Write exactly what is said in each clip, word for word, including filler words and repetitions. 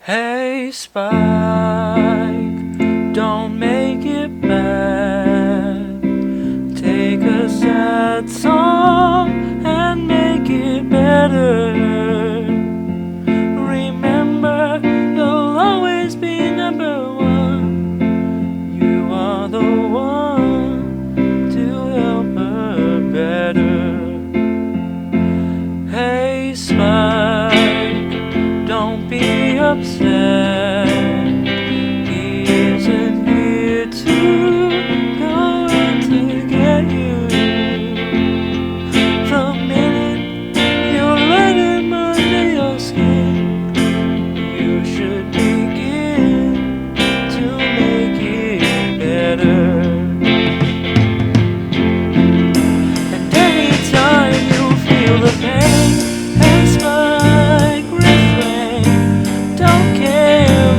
Hey Spike, don't make it bad. Take a sad song and make it better. Remember, you'll always be number one. You are the one to help her better. Hey Spike, don't be upset. He isn't here to go out to get you. The minute you let him under your skin, you should begin to make it better. And anytime you feel the pain, hey Spike, refrain. Don't care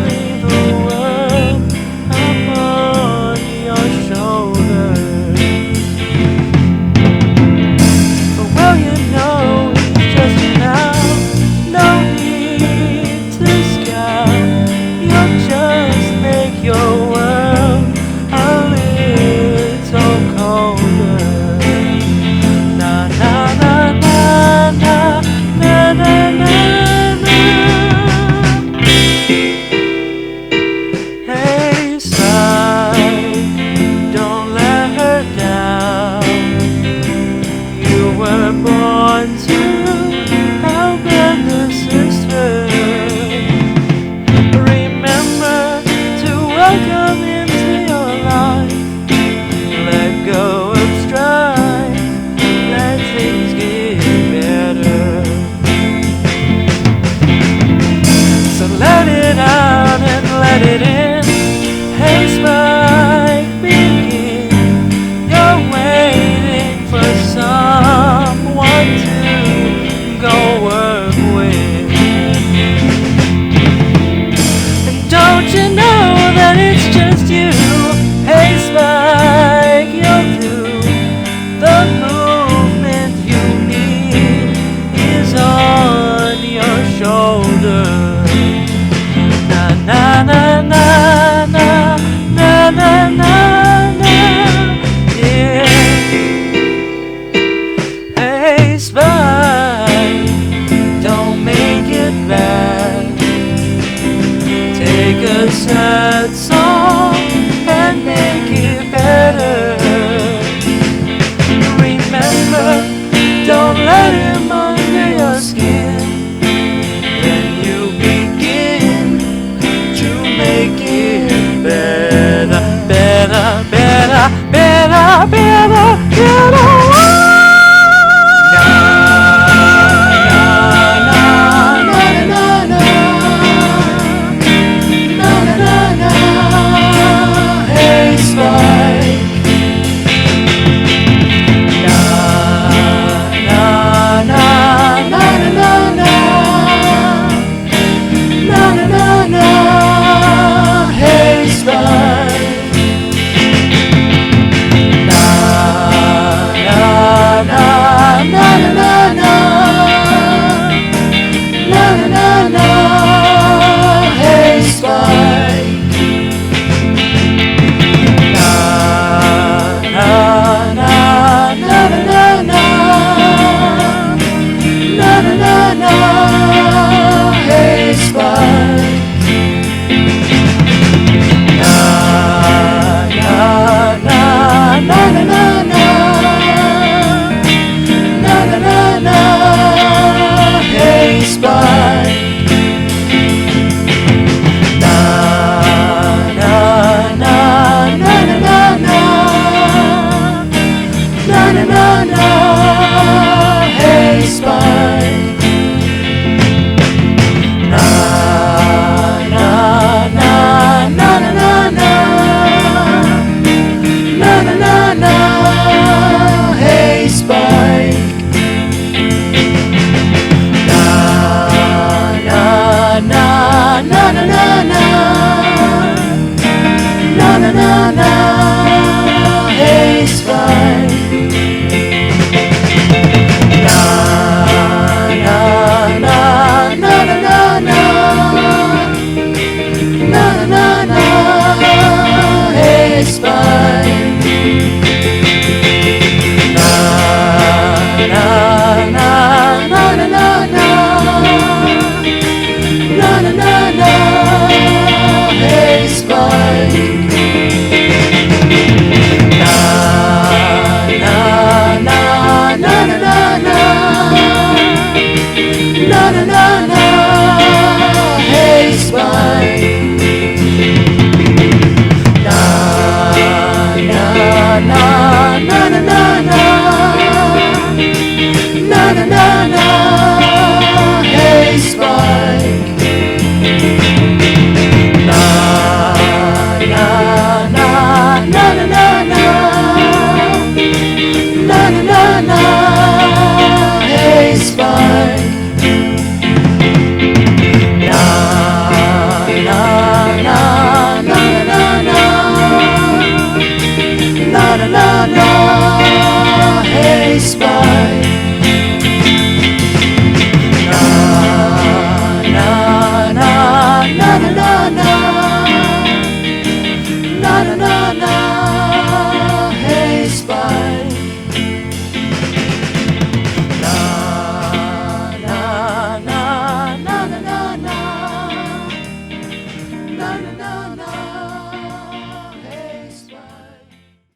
spy.